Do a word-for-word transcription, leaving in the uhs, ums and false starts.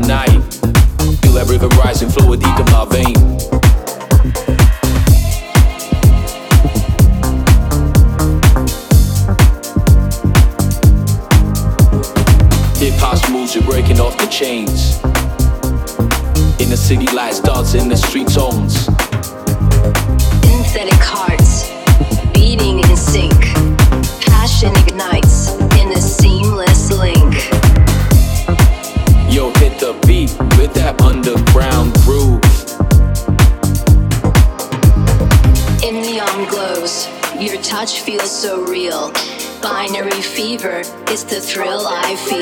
night. Feel that river rising, flow deep in my vein. Hip-hop's moves, you're breaking off the chains. In the city lights, dancing in the street zones. Synthetic hearts, beating in sync. Passion ignites in a seamless link. Yo, hit the beat with that underground groove. In neon glows, your touch feels so real. Binary fever is the thrill I feel.